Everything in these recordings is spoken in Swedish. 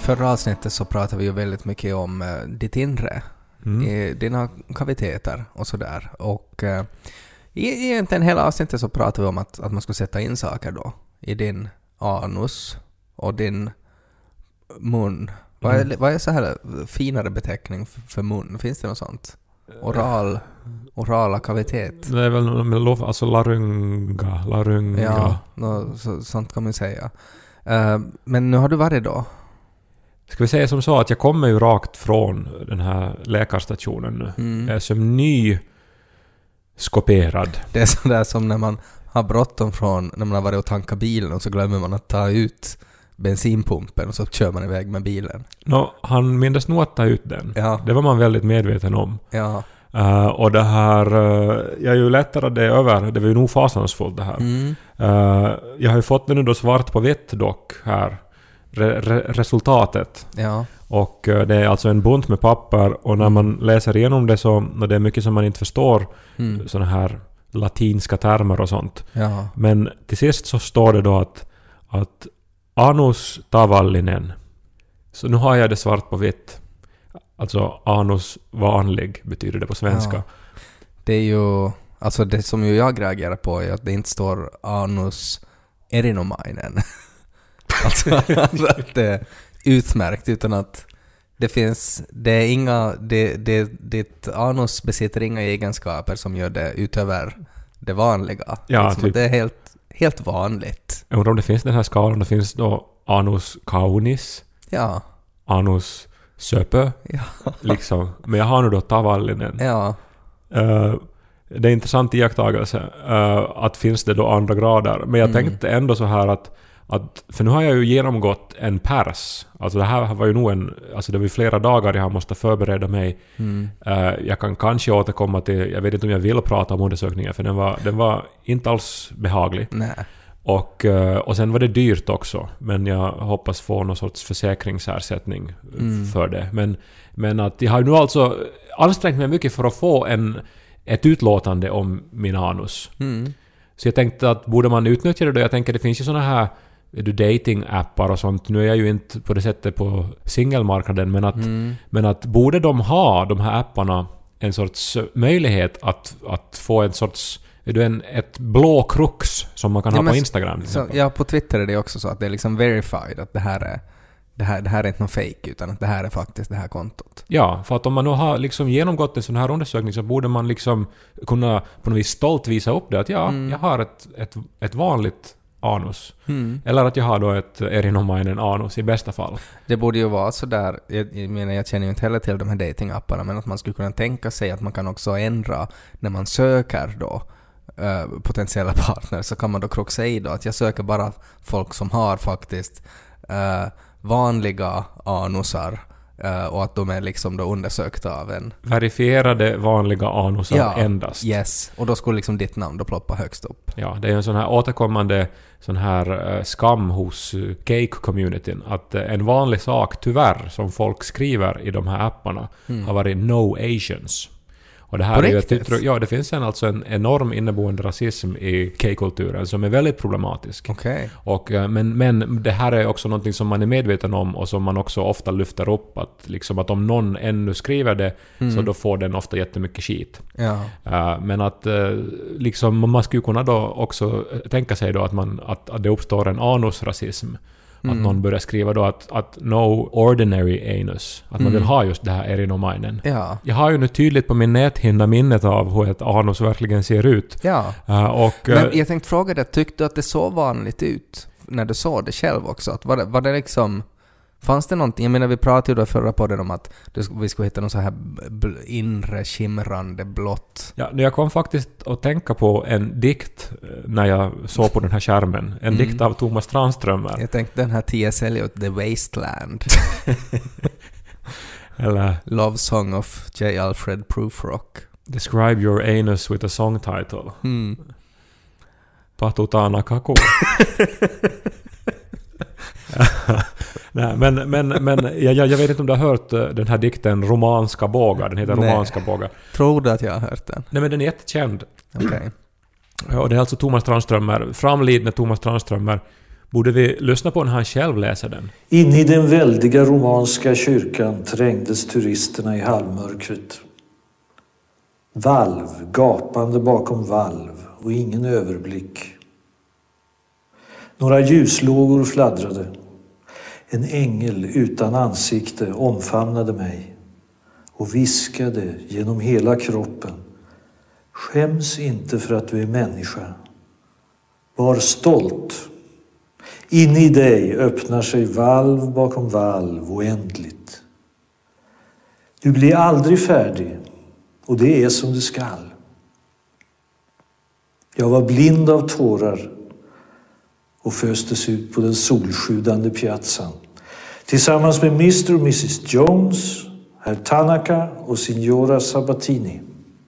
förra avsnittet så pratade vi ju väldigt mycket om ditt inre, dina kaviteter och sådär. Och i egentligen hela avsnittet så pratade vi om att man skulle sätta in saker då i din anus och din mun. Vad är så här finare beteckning för mun? Finns det något sånt? Orala kavitet. Det är väl alltså larynga. Ja, sånt kan man säga. Men nu har du varit då? Ska vi säga som så att jag kommer ju rakt från den här läkarstationen nu. Jag är som ny skoperad. Det är sådär som när man har bråttom från när man har varit och tankat bilen och så glömmer man att ta ut bensinpumpen och så kör man iväg med bilen. Han mindes nog att ta ut den. Ja. Det var man väldigt medveten om. Ja. Och det här, jag är ju lättare det över, det var ju nog fasansfullt det här. Jag har ju fått det nu då svart på vitt dock här, resultatet. Ja. Och det är alltså en bunt med papper och när man läser igenom det så det är mycket som man inte förstår, såna här latinska termer och sånt. Ja. Men till sist så står det då att anus tavallinen. Så nu har jag det svart på vitt. Alltså anus vanlig betyder det på svenska. Ja. Det är ju, alltså det som ju jag reagerar på är att det inte står anus erinomainen. Alltså att det är utmärkt, utan att ditt anus besitter inga egenskaper som gör det utöver det vanliga. Ja, liksom, typ. Det är helt vanligt. Jag undrar om det finns den här skalan. Det finns då anus kaunis. Ja. Anus söpö. Ja. Liksom. Men jag har nu då tavallinen. Ja. Det är intressant iakttagelse att finns det då andra grader. Men jag tänkte ändå så här att för nu har jag ju genomgått en pers. Alltså det här var ju nog alltså det var ju flera dagar jag måste förbereda mig. Jag kan kanske återkomma till, jag vet inte om jag vill prata om undersökningen för den var inte alls behaglig. Nej. Och sen var det dyrt också, men jag hoppas få någon sorts försäkringsersättning för det. Men att jag har nu alltså ansträngt mig mycket för att få ett utlåtande om min anus. Så jag tänkte att borde man utnyttja det då? Jag tänker det finns ju såna här dating-appar och sånt. Nu är jag ju inte på det sättet på singelmarknaden, men att borde de ha, de här apparna, en sorts möjlighet att få en sorts ett blå krux som man kan ha på Instagram. Ja, på Twitter är det också så att det är liksom verified att det här är inte någon fake utan att det här är faktiskt det här kontot. Ja, för att om man nu har liksom genomgått en sån här undersökning så borde man liksom kunna på något vis stolt visa upp det att jag har ett vanligt anus. Eller att jag har då ett erinomainen anus i bästa fall. Det borde ju vara så där, jag känner ju inte heller till de här datingapparna, men att man skulle kunna tänka sig att man kan också ändra när man söker då potentiella partner, så kan man då kruxa i då att jag söker bara folk som har faktiskt vanliga anusar och att de är liksom då undersökta av en verifierade vanliga anusar endast. Yes, och då skulle liksom ditt namn då ploppa högst upp. Ja, det är en sån här återkommande sån här skam hos cake-communityn att en vanlig sak tyvärr som folk skriver i de här apparna har varit no Asians. Och det här är ju det finns en enorm inneboende rasism i K-kulturen som är väldigt problematisk. Okay. Och men det här är också någonting som man är medveten om och som man också ofta lyfter upp att om någon ännu skriver det så då får den ofta jättemycket skit. Ja. Men att liksom man skulle kunna då också tänka sig då att det uppstår en anusrasism. Att någon börjar skriva då att no ordinary anus. Att man vill ha just det här erinomainen. Ja. Jag har ju nu tydligt på min näthinna minnet av hur ett anus verkligen ser ut. Ja. Men jag tänkte fråga dig, tyckte du att det så vanligt ut när du såg det själv också? Att var det liksom... Fanns det någonting? Jag menar, vi pratade ju då förra podden om att vi skulle hitta någon så här inre skimrande blått. Ja, jag kom faktiskt att tänka på en dikt när jag såg på den här skärmen. En dikt av Thomas Tranströmer. Jag tänkte den här T.S. Eliot, The Wasteland. Eller Love Song of J. Alfred Prufrock. Describe your anus with a song title. Patutana kaku. Nej, men jag vet inte om du har hört den här dikten Romanska bågar. Den heter Romanska bågar. Tror du att jag har hört den? Nej, men den är jättekänd. Okej. Och det är alltså Thomas Tranströmer, framlidne Thomas Tranströmer, Borde vi lyssna på när han själv läser den? In i den väldiga romanska kyrkan trängdes turisterna i halvmörkret. Valv, gapande bakom valv och ingen överblick. Några ljuslågor fladdrade. En ängel utan ansikte omfamnade mig och viskade genom hela kroppen: skäms inte för att du är människa. Var stolt. In i dig öppnar sig valv bakom valv oändligt. Du blir aldrig färdig och det är som det skall. Jag var blind av tårar och föstes ut på den solsjudande piazzan tillsammans med Mr. och Mrs. Jones, herr Tanaka och signora Sabatini.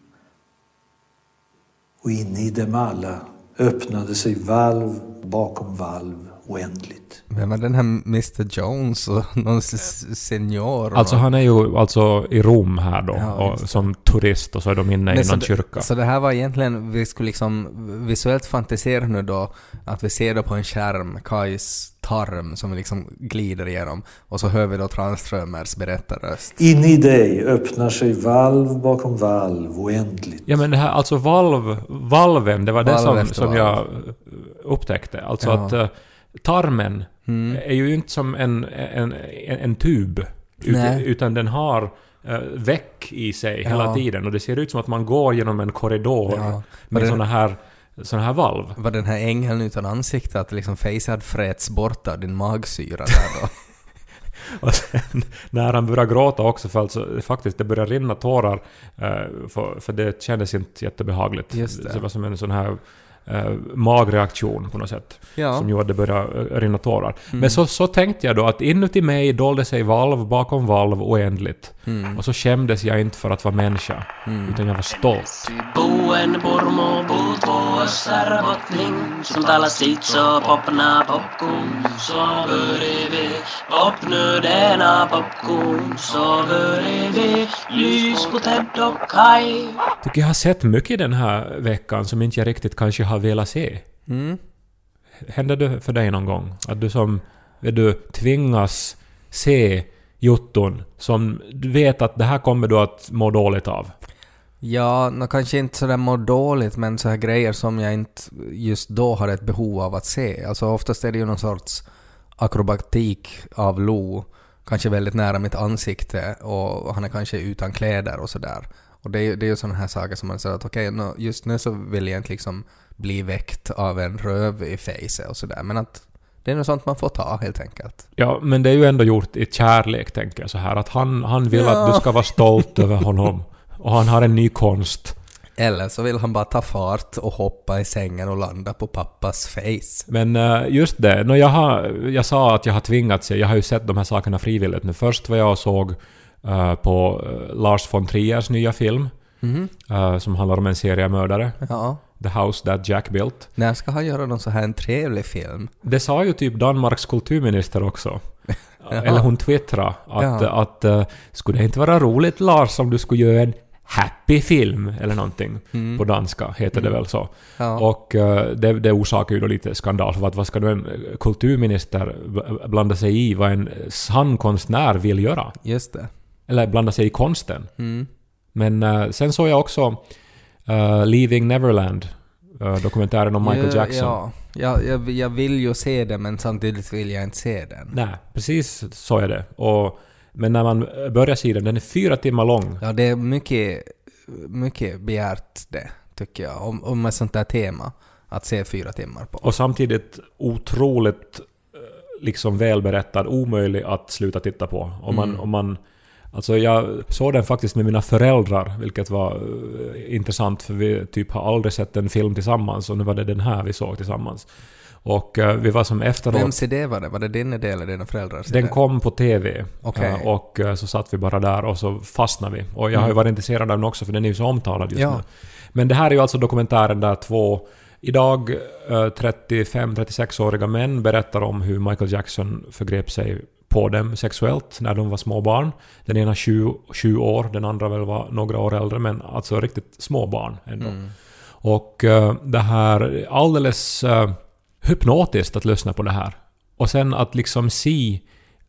Och inne i dem alla öppnade sig valv bakom valv oändligt. Vem var den här Mr. Jones och någon senior? Alltså han är ju alltså i Rom här då, och som turist, och så är de inne i någon kyrka. Så det här var egentligen, vi skulle liksom visuellt fantisera nu då, att vi ser då på en skärm Kais tarm som liksom glider igenom, och så hör vi då Tranströmers berättarröst. In i dig öppnar sig valv bakom valv oändligt. Ja, men det här, alltså valven, det var det som jag upptäckte. Alltså att tarmen är ju inte som en tub, utan den har väck i sig hela tiden, och det ser ut som att man går genom en korridor med såna här valv. Var den här ängeln utan ansikte att liksom face hade fräts bort av din magsyra där då? Och sen när han började gråta också, för alltså, faktiskt det började rinna tårar, för det kändes inte jättebehagligt. Just det. Det var som en sån här magreaktion på något sätt, som gjorde att det började rinna tårar. Men så tänkte jag då att inuti mig dolde sig valv bakom valv oändligt. Och så skämdes jag inte för att vara människa, utan jag var stolt. Buen pormo puuttuu össärbottning, som talar sitt så popna popcorn, så börjar popnödena popcorn, så börjar lys på Ted och Kai. Tycker jag har sett mycket den här veckan som inte jag riktigt kanske har velat se. Hände det för dig någon gång att du tvingas se jotton som du vet att det här kommer du att må dåligt av? Ja, kanske inte så där mår dåligt, men så här grejer som jag inte just då har ett behov av att se. Alltså oftast är det ju någon sorts akrobatik av Lo, kanske väldigt nära mitt ansikte, och han är kanske utan kläder och sådär. Och det är ju sådana här saker som man säger att okej, just nu så vill jag inte liksom bli väckt av en röv i face och sådär, men att det är något sånt man får ta helt enkelt. Ja, men det är ju ändå gjort i kärlek, tänker jag så här, att han vill att du ska vara stolt över honom, och han har en ny konst. Eller så vill han bara ta fart och hoppa i sängen och landa på pappas face. Men just det, jag sa att jag har tvingats se, jag har ju sett de här sakerna frivilligt nu. Först var jag och såg på Lars von Triers nya film, som handlar om en seriemördare. Ja. The House That Jack Built. När ska han göra någon så här en trevlig film? Det sa ju typ Danmarks kulturminister också. Eller hon twittrade att skulle det inte vara roligt, Lars, om du skulle göra en happy film eller någonting. På danska heter det väl så. Ja. Och det orsakar ju då lite skandal, för att vad ska då en kulturminister blanda sig i vad en sann konstnär vill göra? Just det. Eller blanda sig i konsten. Men sen såg jag också Leaving Neverland, dokumentären om Michael Jackson. Ja, jag vill ju se det, men samtidigt vill jag inte se den. Nej, precis så är det. Men när man börjar se den är 4 timmar lång. Ja, det är mycket begärt det, tycker jag, om ett sånt där tema, att se 4 timmar på. Och samtidigt otroligt liksom välberättad, omöjlig att sluta titta på. Om man alltså jag såg den faktiskt med mina föräldrar, vilket var intressant, för vi typ har aldrig sett en film tillsammans, och nu var det den här vi såg tillsammans. Och vi var som efteråt... Vems idé var det? Var det din idé eller dina föräldrars idé? Den kom på TV. Okay. Och så satt vi bara där och så fastnade vi. Och jag har ju varit intresserad av den också, för den är ju så omtalad just nu. Men det här är ju alltså dokumentären där 2 idag 35-36-åriga män berättar om hur Michael Jackson förgrep sig på dem sexuellt när de var små barn. Den ena 20 år, den andra väl var några år äldre, men alltså riktigt små barn ändå. Och det här alldeles hypnotiskt att lyssna på det här. Och sen att liksom se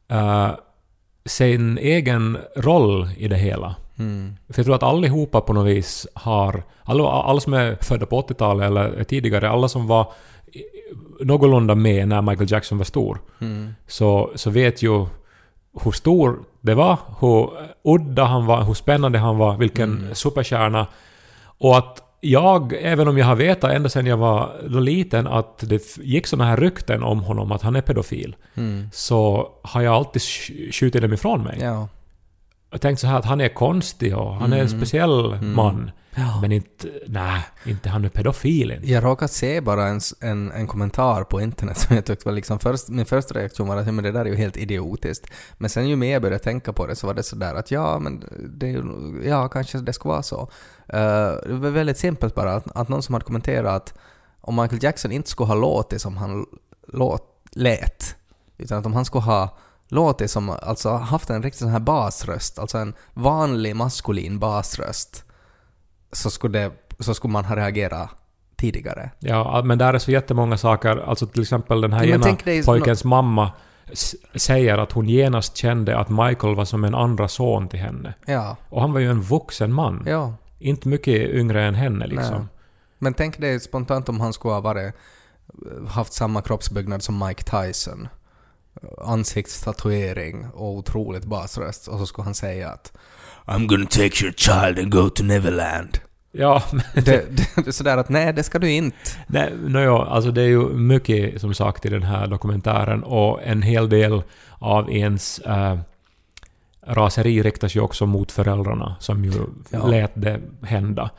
sin egen roll i det hela. För jag tror att allihopa på något vis har... Alla som är födda på 80-talet eller tidigare, alla som var någorlunda med när Michael Jackson var stor, så vet ju hur stor det var, hur udda han var, hur spännande han var, vilken superstjärna. Och att jag, även om jag har vetat ända sedan jag var liten att det gick såna här rykten om honom att han är pedofil, så har jag alltid skjutit dem ifrån mig. Ja. Jag tänkte så här att han är konstig och han är en speciell man. Ja. Men inte han är pedofil. Inte. Jag råkade se bara en kommentar på internet som jag tyckte var liksom min första reaktion var att men det där är ju helt idiotiskt. Men sen ju mer jag började tänka på det så var det så där att kanske det ska vara så. Det var väldigt simpelt bara att någon som hade kommenterat att om Michael Jackson inte skulle ha låtit som han lät, utan att om han skulle ha låtit som, alltså haft en riktigt sån här basröst, alltså en vanlig maskulin basröst, så skulle man ha reagerat tidigare. Ja, men där är så jättemånga saker. Alltså till exempel den här ena pojkens mamma säger att hon genast kände att Michael var som en andra son till henne. Ja. Och han var ju en vuxen man. Ja. Inte mycket yngre än henne liksom. Nej. Men tänk dig spontant om han skulle ha haft samma kroppsbyggnad som Mike Tyson. Ansiktstatuering och otroligt basröst, och så skulle han säga att I'm gonna take your child and go to Neverland. Ja, det är sådär att nej, det ska du inte. Nej, alltså det är ju mycket som sagt i den här dokumentären, och en hel del av ens raseri riktas ju också mot föräldrarna som ju lät det hända.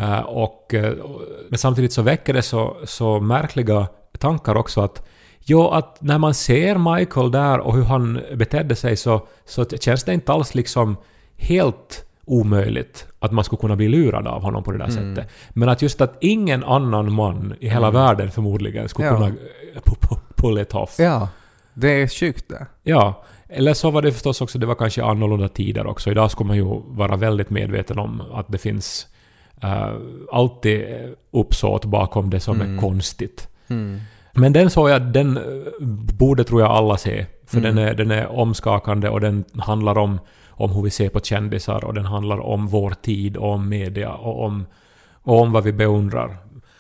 Men samtidigt så väcker det så märkliga tankar också att när man ser Michael där och hur han betedde sig så känns det inte alls liksom helt omöjligt att man skulle kunna bli lurad av honom på det där sättet. Men att just att ingen annan man i hela världen förmodligen skulle kunna pull it off. Ja, det är sjukt det. Ja, eller så var det förstås också, det var kanske annorlunda tider också. Idag ska man ju vara väldigt medveten om att det finns alltid uppsåt bakom det som är konstigt. Men den borde tror jag alla se. För den är omskakande, och den handlar om hur vi ser på kändisar, och den handlar om vår tid, och om media, och om vad vi beundrar.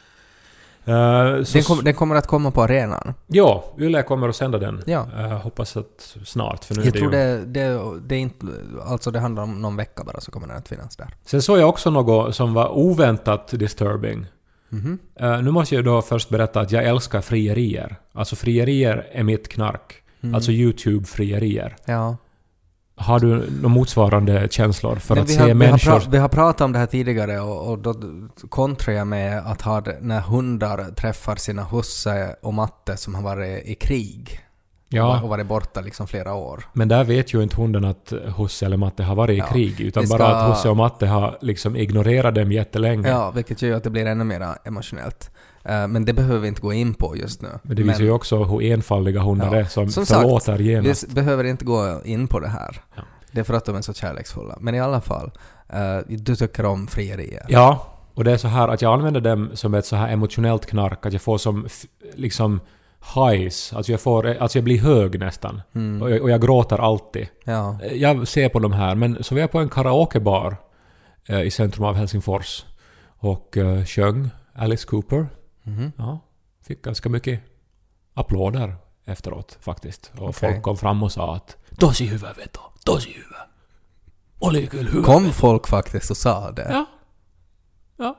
Den kommer att komma på arenan. Ja, Yle kommer att sända den. Ja. Hoppas att snart. För nu jag tror det är inte... Alltså det handlar om någon vecka bara, så kommer den att finnas där. Sen såg jag också något som var oväntat disturbing. Nu måste jag då först berätta att jag älskar frierier. Alltså frierier är mitt knark. Alltså YouTube-frierier. Ja. Har du några motsvarande känslor för att se människor? Vi har pratat om det här tidigare, och då kontrar jag med att när hundar träffar sina husse och matte som har varit i krig och varit borta liksom flera år. Men där vet ju inte hunden att husse eller matte har varit i krig, utan bara att husse och matte har liksom ignorerat dem jättelänge. Ja, vilket gör att det blir ännu mer emotionellt. Men det behöver vi inte gå in på just nu. Men det visar ju också hur enfaldiga hundar är som förlåter genast. Vi behöver inte gå in på det här. Ja. Det är för att de är så kärleksfulla. Men i alla fall, du tycker om frierier. Ja, och det är så här att jag använder dem som ett så här emotionellt knark, att jag får som liksom highs, alltså jag blir hög nästan. Och jag gråter alltid. Ja. Jag ser på de här, men så var jag på en karaokebar i centrum av Helsingfors och sjöng Alice Cooper. Ja, fick ganska mycket applåder efteråt faktiskt. Och folk kom fram och sa att tosi hyvä veto, tosi hyvä. Oli kyllä hyvä. Kom folk faktiskt och sa det? Ja.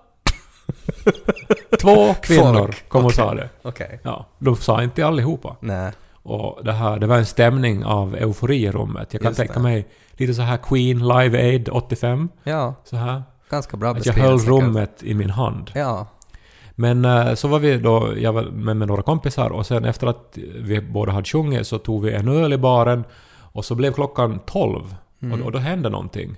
2 kvinnor kom och sa det. Okay. Ja, de sa inte allihopa. Nej. Och det var en stämning av eufori i rummet. Jag kan tänka mig lite så här Queen Live Aid 85. Ja. Så här. Ganska bra att jag höll rummet i min hand. Ja. Men så var vi då, jag var med några kompisar, och sen efter att vi båda hade sjungit så tog vi en öl i baren, och så blev klockan 12 och då hände någonting.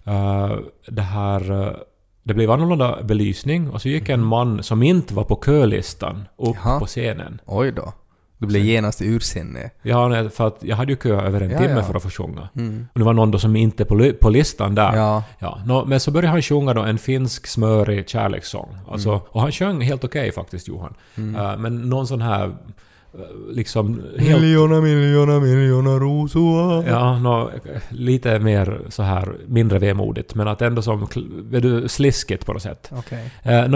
Det blev annorlunda belysning, och så gick en man som inte var på kölistan upp på scenen. Oj då. Du blev genast ursinnig. Ja, för att jag hade ju kö över en timme för att få sjunga. Och det var någon då som inte på listan där. Men så började han sjunga då en finsk smörig kärlekssång. Alltså, och han sjöng helt okej faktiskt, Johan. Men någon sån här liksom helt... Miljoner rosor. Ja, lite mer så här mindre vemodigt, men att ändå som sliskigt på något sätt. Okej.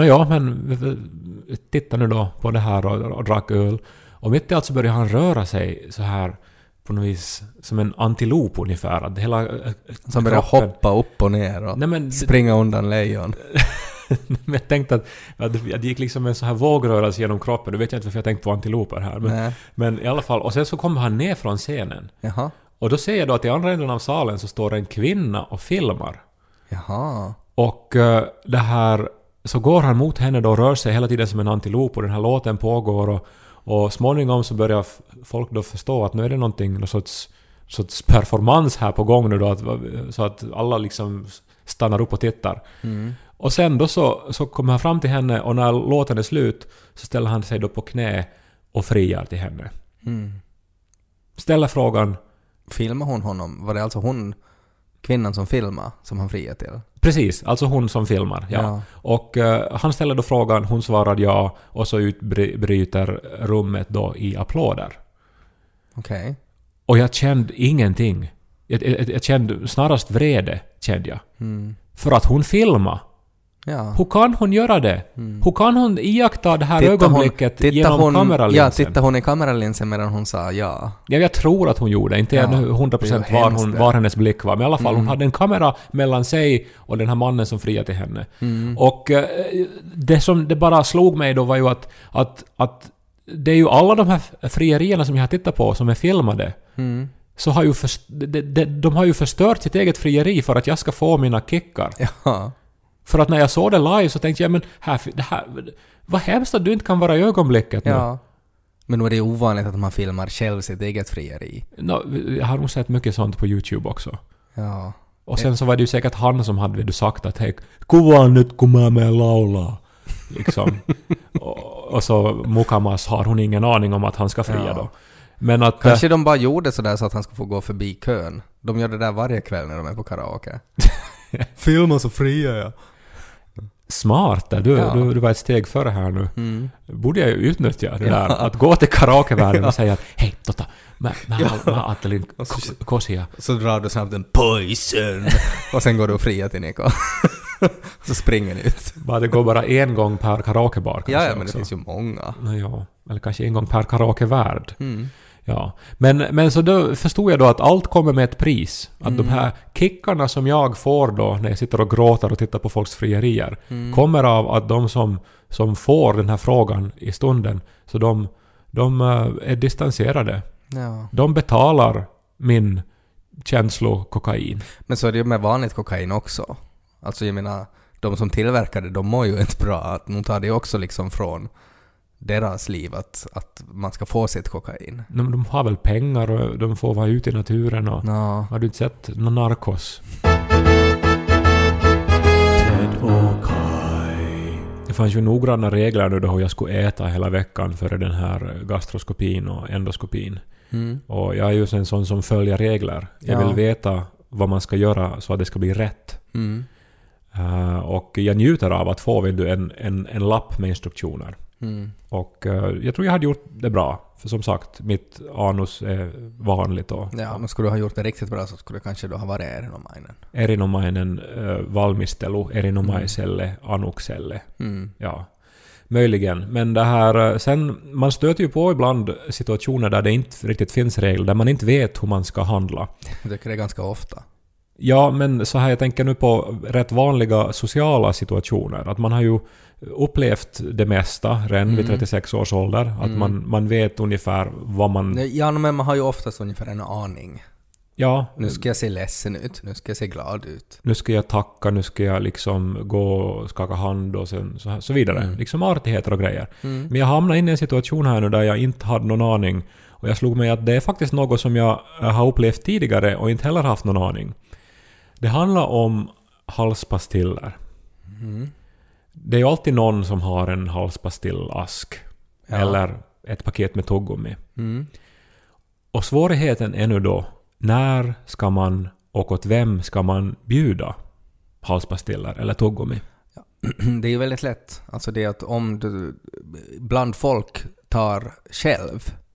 Men titta nu då på det här och drack öl. Och mitt i allt så började han röra sig så här på något vis som en antilop ungefär. Att hela som började hoppa upp och ner och springa undan lejon. Men jag tänkte att det gick liksom en så här vågrörelse genom kroppen. Du vet jag inte varför jag tänkte på antiloper här. Men i alla fall. Och sen så kommer han ner från scenen. Jaha. Och då ser jag då att i andra änden av salen så står en kvinna och filmar. Jaha. Och det här... Så går han mot henne då och rör sig hela tiden som en antilop. Och den här låten pågår. Och småningom så börjar folk då förstå att nu är det någon sorts performance här på gång nu då. Så att alla liksom stannar upp och tittar. Mm. Och sen då så kommer han fram till henne och när låten är slut så ställer han sig då på knä och friar till henne. Mm. Ställer frågan... Filmar hon honom? Var det alltså kvinnan som filmar som han friar till? Precis, alltså hon som filmar, ja. Och han ställer då frågan, hon svarar ja och så utbryter rummet då i applåder. Okej. Och jag kände ingenting. Jag kände snarast vrede, kände jag. Mm. För att hon filmar. Ja. Hur kan hon göra det? Hur kan hon iaktta det här ögonblicket genom kameralinsen? Ja, tittar hon i kameralinsen medan hon sa ja. Ja, jag tror att hon gjorde. Inte 100% var hennes blick var. Men i alla fall, hon hade en kamera mellan sig och den här mannen som friade till henne. Mm. Och det som det bara slog mig då var ju att det är ju alla de här frierierna som jag har tittat på som är filmade. Mm. Så har ju de har ju förstört sitt eget frieri för att jag ska få mina kickar. Ja. För att när jag såg det live så tänkte jag, men det här vad hemskt att du inte kan vara i ögonblicket nu. Ja. Men nu är det ovanligt att man filmar själv sitt eget frieri. Jag har nog sett mycket sånt på YouTube också. Ja. Och sen så var det ju säkert han som hade sagt att hej, kuvan nyt kun mä med laula. Liksom. och så Mukamas har hon ingen aning om att han ska fria då. Men att, kanske de bara gjorde sådär så att han ska få gå förbi kön. De gör det där varje kväll när de är på karaoke. Filma så fria jag. Smart där. Du var ett steg före här nu. Mm. Borde jag ju utnyttja det där. Att gå till karaokevärlden och säga att hej, Totta, mä ajattelin kosia. Så drar du snabbt en poison. Och sen går du och fria till Niko. Så springer ni ut. Det går bara en gång per karaokebar. Ja, men det finns ju många. Ja, eller kanske en gång per karaokevärld. Mm. Ja, men så då förstod jag då att allt kommer med ett pris. Att de här kickarna som jag får då när jag sitter och gråter och tittar på folks frierier kommer av att de som får den här frågan i stunden, så de är distanserade. Ja. De betalar min känslokokain. Men så är det ju med vanligt kokain också. Alltså jag menar, de som tillverkar det, de mår ju inte bra. Att de tar det också liksom från deras liv att man ska få sitt kokain. De har väl pengar och de får vara ute i naturen och har du inte sett någon narkos? Det fanns ju noggranna regler nu då hur jag skulle äta hela veckan före den här gastroskopin och endoskopin. Mm. Och jag är ju en sån som följer regler. Jag vill veta vad man ska göra så att det ska bli rätt. Mm. Och jag njuter av att få en lapp med instruktioner. Mm. Och jag tror jag hade gjort det bra. För som sagt, mitt anus är vanligt. Ja, men skulle du ha gjort det riktigt bra så skulle det kanske då ha varit erinomainen. Erinomainen, valmistelu, erinomaiselle, anukselle. Mm. Ja, möjligen. Men det här, sen, man stöter ju på ibland situationer där det inte riktigt finns regler, där man inte vet hur man ska handla. Jag tycker det är ganska ofta. Ja, men så här, jag tänker nu på rätt vanliga sociala situationer. Att man har ju upplevt det mesta redan vid 36 års ålder. Att man vet ungefär vad man... Ja, men man har ju oftast ungefär en aning. Ja. Nu ska jag se ledsen ut, nu ska jag se glad ut. Nu ska jag tacka, nu ska jag liksom gå och skaka hand och sen så vidare. Liksom artigheter och grejer. Mm. Men jag hamnade in i en situation här nu där jag inte hade någon aning. Och jag slog mig att det är faktiskt något som jag har upplevt tidigare och inte heller haft någon aning. Det handlar om halspastiller. Mm. Det är ju alltid någon som har en halspastillask. Ja. Eller ett paket med tuggummi. Mm. Och svårigheten är nu då, när ska man och åt vem ska man bjuda halspastiller eller tuggummi? Ja. Det är ju väldigt lätt. Alltså det att om du bland folk tar själv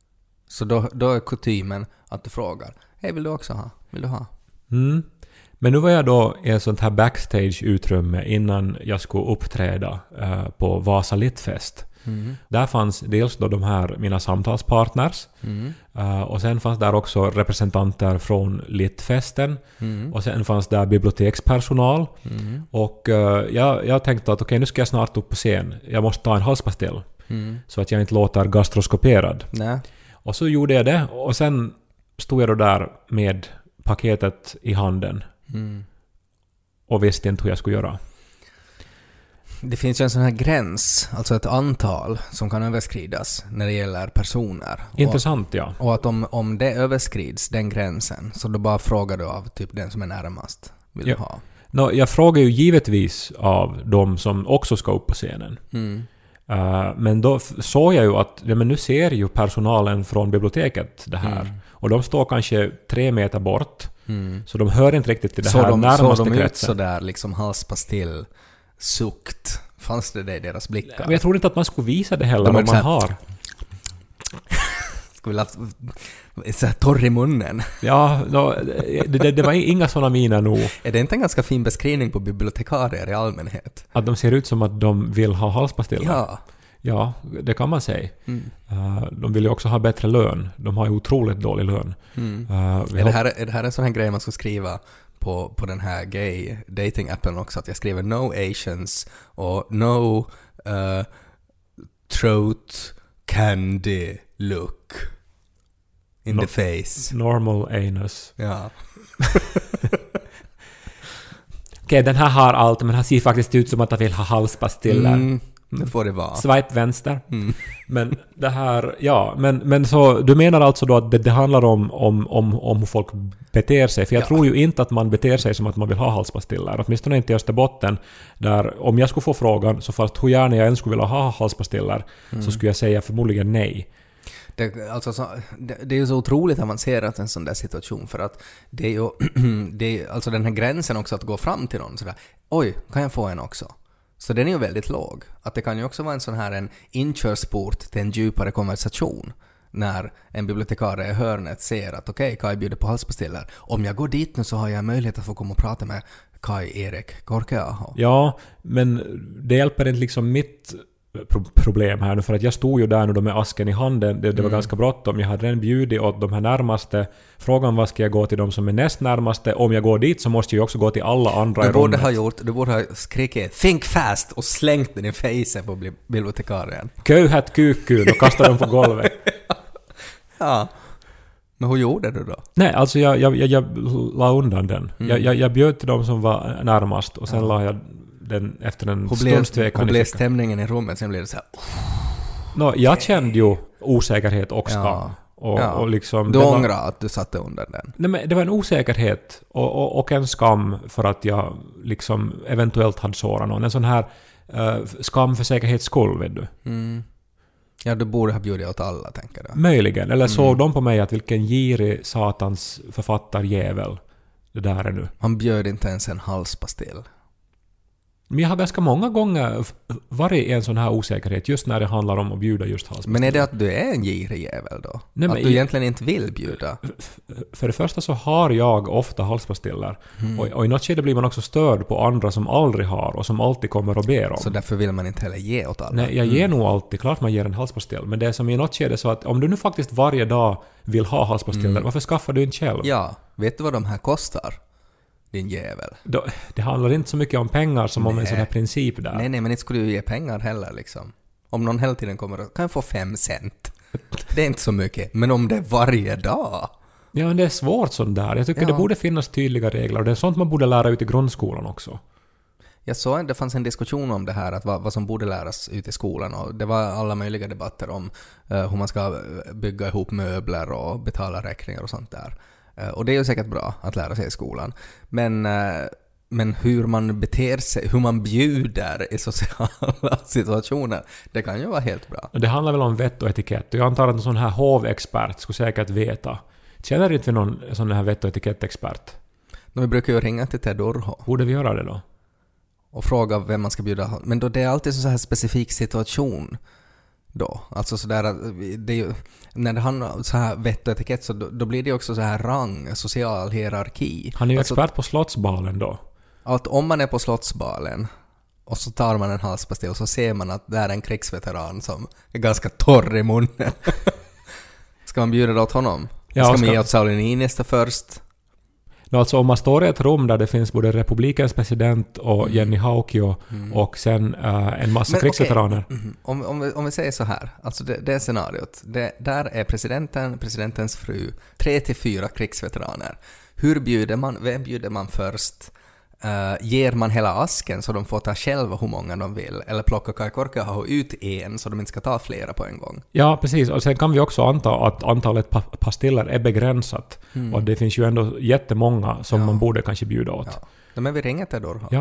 Så då är kutymen att du frågar, hej, vill du också ha? Vill du ha? Men nu var jag då i ett sånt här backstage-utrymme innan jag skulle uppträda på Vasa Littfest. Där fanns dels då de här mina samtalspartners och sen fanns där också representanter från Littfesten och sen fanns där bibliotekspersonal och jag tänkte att okej, nu ska jag snart upp på scen. Jag måste ta en halspastell så att jag inte låter gastroskoperad. Nej. Och så gjorde jag det och sen stod jag då där med paketet i handen och visste inte hur jag skulle göra. Det finns ju en sån här gräns, alltså ett antal som kan överskridas när det gäller personer. Intressant, ja. Och att om det överskrids, den gränsen, så då bara frågar du av typ den som är närmast. Vill du ha? Jag frågar ju givetvis av de som också ska upp på scenen. Men då såg jag ju att men nu ser ju personalen från biblioteket det här. Och de står kanske 3 meter bort. Så de hör inte riktigt till det här närmaste kretsen. Så de ut så där liksom halspastill, sukt. Fanns det i deras blickar? Men jag tror inte att man skulle visa det heller om man har. Skulle vi så här torr i munnen? Ja, det var inga sådana miner nog. Är det inte en ganska fin beskrivning på bibliotekarier i allmänhet? Att de ser ut som att de vill ha halspastiller? Ja. Ja, det kan man säga. De vill ju också ha bättre lön. De har ju otroligt dålig lön. Är det här en sån här grej man ska skriva på den här gay dating-appen också? Att jag skriver no Asians och no throat candy look in the face. Normal anus. Ja. Okej, den här har allt, men han ser faktiskt ut som att han vill ha halspastiller. Det får det vara. Swipe vänster. Men det här, ja, men så du menar alltså då att det handlar om hur folk beter sig? För jag tror ju inte att man beter sig som att man vill ha halspastiller. Åtminstone inte i Österbotten, där om jag skulle få frågan, så fast hur gärna jag än skulle vilja ha halspastiller, så skulle jag säga förmodligen nej. Det är ju så otroligt avancerat en sån där situation, för att det är ju alltså den här gränsen också att gå fram till någon sådär, oj, kan jag få en också? Så den är ju väldigt låg. Att det kan ju också vara en sån här en inkörsport till en djupare konversation när en bibliotekarie i hörnet ser att okej, Kai bjuder på halspastiller. Om jag går dit nu så har jag möjlighet att få komma och prata med Kai Erik Korkeaho. Ja, men det hjälper inte liksom mitt problem här nu, för att jag stod ju där nu med asken i handen. Det var ganska bråttom. Jag hade redan bjudit åt de här närmaste. Frågan var, ska jag gå till de som är näst närmaste? Om jag går dit så måste jag också gå till alla andra i rummet. Du borde ha skrikit think fast och slängt den i facen på bibliotekarien. Köyhät kyykkyyn och kastade den på golvet. Ja. Men hur gjorde du då? Nej, alltså jag la undan den. Jag bjöd till de som var närmast och sen la jag den efter en stunds tvekan. Hur blev stämningen i rummet? Sen blev det så här... Jag kände ju osäkerhet och skam. Och liksom, du ångrar att du satte under den? Nej, men det var en osäkerhet och en skam för att jag liksom eventuellt hade sårat någon. En sån här skam för säkerhets skull, vet du. Ja, du borde ha bjudit åt alla, tänker du. Möjligen. Eller såg de på mig att vilken girig satans författarjävel det där är nu. Han bjöd inte ens en halspastill. Men jag har ganska många gånger varit i en sån här osäkerhet just när det handlar om att bjuda just halspastiller. Men är det att du är en girig jävel då? Nej, att du egentligen inte vill bjuda? För det första så har jag ofta halspastiller. Och i något skede blir man också störd på andra som aldrig har och som alltid kommer och ber om. Så därför vill man inte heller ge åt alla? Nej, jag ger nog alltid. Klart man ger en halspastill. Men det är som i något skede så att om du nu faktiskt varje dag vill ha halspastiller, varför skaffar du inte själv? Ja, vet du vad de här kostar? Din jävel. Det handlar inte så mycket om pengar som om en sån här princip där. Nej, men inte skulle du ge pengar heller liksom. Om någon hela tiden kommer och kan jag få 5 cent. Det är inte så mycket. Men om det är varje dag. Ja, men det är svårt sånt där. Jag tycker det borde finnas tydliga regler. Och det är sånt man borde lära ut i grundskolan också. Jag såg att det fanns en diskussion om det här, att vad som borde läras ut i skolan. Och det var alla möjliga debatter om hur man ska bygga ihop möbler och betala räkningar och sånt där. Och det är ju säkert bra att lära sig i skolan. Men hur man beter sig, hur man bjuder i sociala situationer, det kan ju vara helt bra. Det handlar väl om vett och etikett. Jag antar att en sån här hovexpert skulle säkert veta. Känner inte vi någon sån här vett och etikettexpert? Vi brukar ju ringa till Ted Urho. Borde vi göra det då? Och fråga vem man ska bjuda. Men då det är alltid en så här specifik situation. då? Alltså sådär att det är ju, när det handlar om så här vett och etikett så då blir det också så här rang, social hierarki. Han är ju alltså, expert på slottsbalen då. Att om man är på slottsbalen och så tar man en halspastill så ser man att det är en krigsveteran som är ganska torr i munnen. Ska man bjuda åt honom? Ja, ska man ge åt Sauli Niinistö först? Alltså om man står i ett rum där det finns både republikens president och Jenny Haukio och sen en massa krigsveteraner. Okay. Om vi säger så här, alltså det scenariot, där är presidentens fru, 3-4 krigsveteraner. Vem bjuder man först? Ger man hela asken så de får ta själva hur många de vill? Eller plockar Kai Korkeaho ut en så de inte ska ta flera på en gång? Ja, precis. Och sen kan vi också anta att antalet pastiller är begränsat. Och det finns ju ändå jättemånga som man borde kanske bjuda åt. Ja. Men vi ringer Ted då. Ja.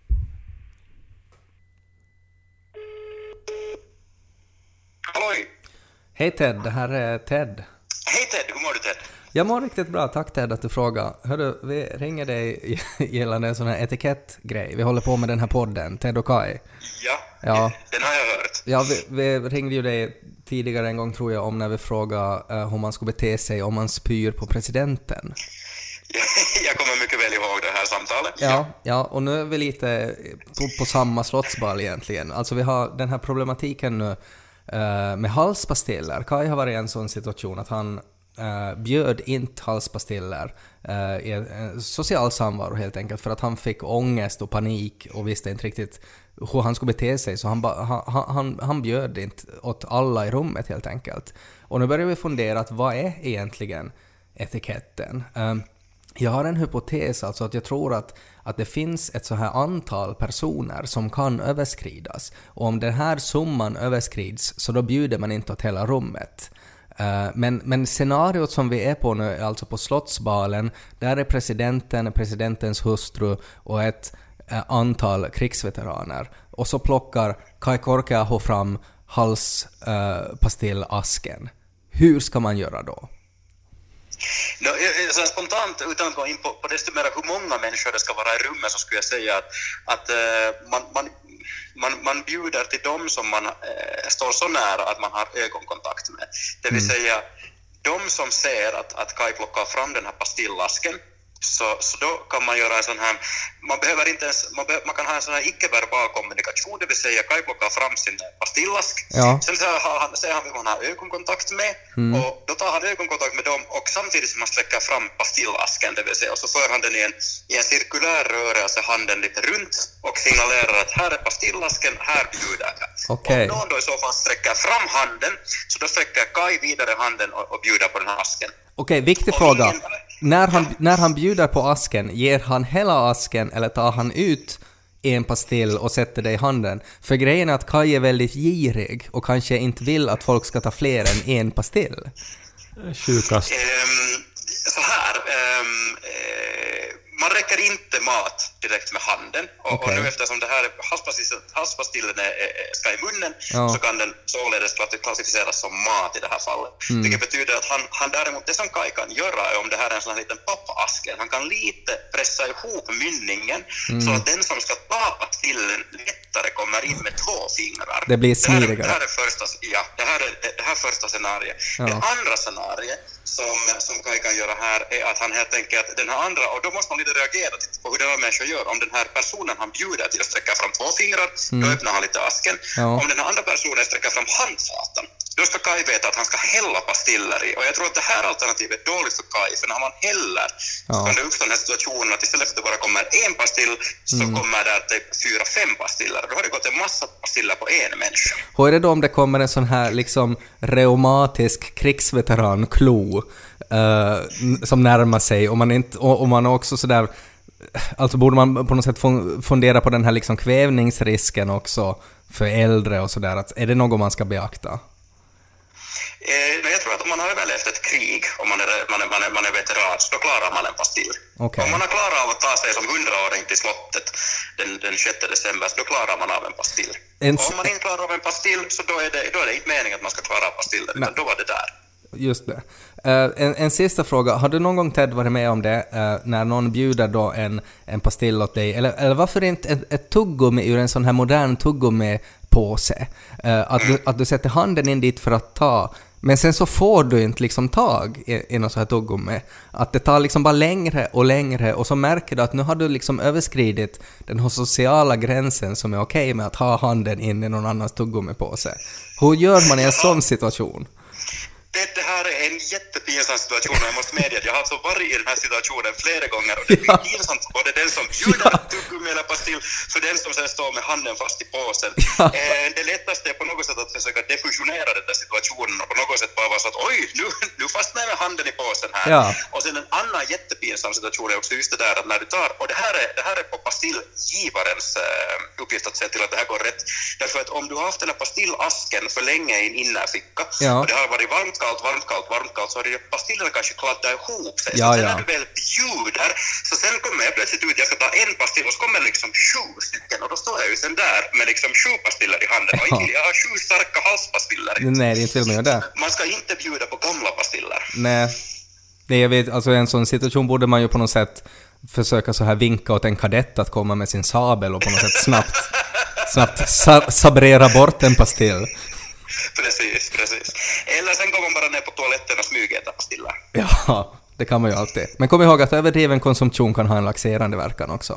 Halloj! Hej Ted, det här är Ted. Hej Ted, hur mår du Ted? Jag mår riktigt bra, tack Ted att du frågar. Hörru, vi ringer dig gällande en sån här etikettgrej. Vi håller på med den här podden, Ted och Kai. Ja, den har jag hört. Ja, vi ringde ju dig tidigare en gång tror jag om när vi frågade hur man skulle bete sig om man spyr på presidenten. Jag kommer mycket väl ihåg det här samtalet. Ja, och nu är vi lite på samma slottsbal egentligen. Alltså vi har den här problematiken nu med halspastiller. Kai har varit i en sån situation att han bjöd inte halspastiller i en social samvaro helt enkelt för att han fick ångest och panik och visste inte riktigt hur han skulle bete sig, så han bjöd inte åt alla i rummet helt enkelt. Och nu börjar vi fundera att vad är egentligen etiketten? Jag har en hypotes, alltså att jag tror att det finns ett så här antal personer som kan överskridas. Och om den här summan överskrids så då bjuder man inte åt hela rummet. Men scenariot som vi är på nu är alltså på slottsbalen. Där är presidentens hustru och ett antal krigsveteraner. Och så plockar Kai Korkeaho fram halspastillasken. Hur ska man göra då? Så spontant, utan att gå in på desto mer hur många människor det ska vara i rummet, så skulle jag säga att man bjuder till dem som man står så nära att man har ögonkontakt med. Det vill säga, de som ser att Kai plockar fram den här pastillasken, så då kan man göra en sån här, man behöver inte ens, man kan ha en sån här icke-verbal kommunikation, det vill säga Kai plockar fram sin pastillask, sen säger han vem han har ögonkontakt med, och då tar han ögonkontakt med dem och samtidigt som man sträcker fram pastillasken, det vill säga, och så för han den i en cirkulär rörelse handen lite runt och signalerar att här är pastillasken, här bjuder jag. Okay. Och någon då i så fall sträcker fram handen, så då sträcker Kai vidare handen och bjuder på den här asken. Okej, viktig fråga. När han bjuder på asken, ger han hela asken eller tar han ut en pastill och sätter det i handen? För grejen är att Kai är väldigt girig och kanske inte vill att folk ska ta fler än en pastill. Sjukast. Så här, man räcker inte mat direkt med handen, och nu eftersom det här halspastillen ska i munnen, så kan den således klassificeras som mat i det här fallet. Vilket betyder att han däremot, det som Kai kan göra är, om det här är en sån här liten pappasken, han kan lite pressa ihop mynningen så att den som ska ta pastillen lättare kommer in med 2 fingrar. Det blir smidigare. Det här första scenariet. Det andra scenariet som Kai kan göra här är att han helt enkelt, den här andra, och då måste man lite reagera på hur det här människor gör. Om den här personen han bjuder till att sträcka fram 2 fingrar, då öppnar han lite asken. Om den här andra personen sträcker fram handfaten, då ska Kai veta att han ska hälla pastiller i. Och jag tror att det här alternativet är dåligt för Kai, för när man häller så kan det uppstå den här situationen att istället för att det bara kommer en pastill så kommer det typ 4-5 pastiller. Då har det gått en massa pastiller på en människa. Hur är det då om det kommer en sån här liksom reumatisk krigsveteran-klo som närmar sig, och man också sådär, alltså borde man på något sätt fundera på den här liksom kvävningsrisken också för äldre och sådär, att är det något man ska beakta? Jag tror att om man har överlevt ett krig och man är veteran, så då klarar man en pastill. Okay. Om man har klarat av att ta sig som 100-åring till slottet den 6 december, så då klarar man av en pastill. Om man inte klarar av en pastill, så då är det inte meningen att man ska klara av pastiller, utan då var det där. Just det. En sista fråga. Har du någon gång, Ted, varit med om det när någon bjuder då en pastill åt dig? Eller varför inte ett tuggummi ur en sån här modern tuggummi påse. Att du sätter handen in dit för att ta, men sen så får du inte liksom tag i något så här tuggummi. Att det tar liksom bara längre och längre, och så märker du att nu har du liksom överskridit den här sociala gränsen som är okej med att ha handen in i någon annans tuggummipåse. Hur gör man i en sån situation? Det här är en jättepinsam situation, och jag måste medge att jag har alltså varit i den här situationen flera gånger, och det är pinsamt för både den som bjuder tuggummi eller pastill för den som sen står med handen fast i påsen. Det lättaste är på något sätt att försöka defusionera den där situationen och på något sätt bara vara så att oj, nu fastnar jag med handen i påsen här. Ja. Och sen en annan jättepinsam situation är också just det där att när du tar, och det här är på pastillgivarens uppgift att se till att det här går rätt, därför att om du har haft den här pastillasken för länge i en innerficka och det har varit varmt kallt, så har det pastillerna kanske kladdat ihop sig. Så sen när du väl bjuder, så sen kommer jag plötsligt ut, jag ska ta en pastill och så kommer liksom 7 stycken, och då står jag ju sen där med liksom 7 pastiller i handen, och jag har 7 starka halspastiller. Nej, det är inte med det. Man ska inte bjuda på gamla pastiller. Nej, det jag vet, alltså i en sån situation borde man ju på något sätt försöka så här vinka åt en kadett att komma med sin sabel och på något sätt snabbt sabrera bort en pastill. Precis. Eller sen går man bara ner på toaletten och smyger pastiller. Ja, det kan man ju alltid. Men kom ihåg att överdriven konsumtion kan ha en laxerande verkan också.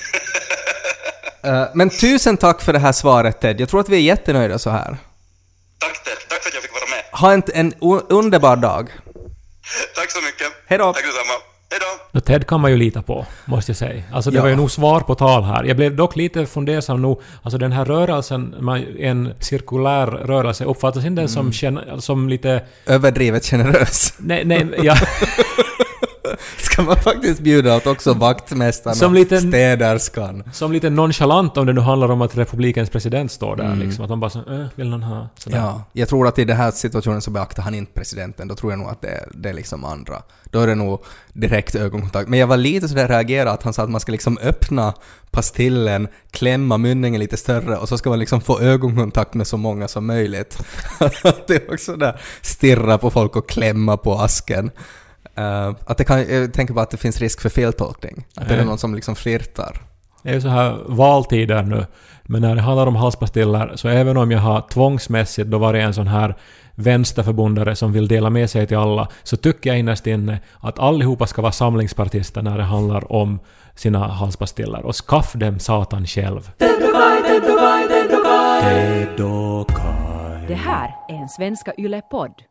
Men tusen tack för det här svaret, Ted. Jag tror att vi är jättenöjda så här. Tack, Ted. Tack för att jag fick vara med. Ha en underbar dag. Tack så mycket. Hej då. Tack detsamma. Ted kan man ju lita på, måste jag säga. Alltså det var ju nog svar på tal här. Jag blev dock lite fundersam nog. Alltså den här rörelsen, en cirkulär rörelse, uppfattas inte som lite... överdrivet generös. Nej, ja. Ska man faktiskt bjuda åt också vaktmästaren som och städerskan? Som lite nonchalant om det nu handlar om att republikens president står där. Liksom, att man bara så, vill någon ha? Sådär. Ja, jag tror att i den här situationen så beaktar han inte presidenten. Då tror jag nog att det är liksom andra. Då är det nog direkt ögonkontakt. Men jag var lite så där reagerad att han sa att man ska liksom öppna pastillen, klämma mynningen lite större och så ska man liksom få ögonkontakt med så många som möjligt. Det är också där stirra på folk och klämma på asken. Att det kan, jag tänker bara att det finns risk för feltolkning. Att det är någon som liksom flirtar. Det är ju så här valtider nu. Men när det handlar om halspastiller, så även om jag har tvångsmässigt då varit en sån här vänsterförbundare som vill dela med sig till alla, så tycker jag innerst inne att allihopa ska vara samlingspartister när det handlar om sina halspastiller. Och skaff dem satan själv. Det här är en Svenska Yle-podd.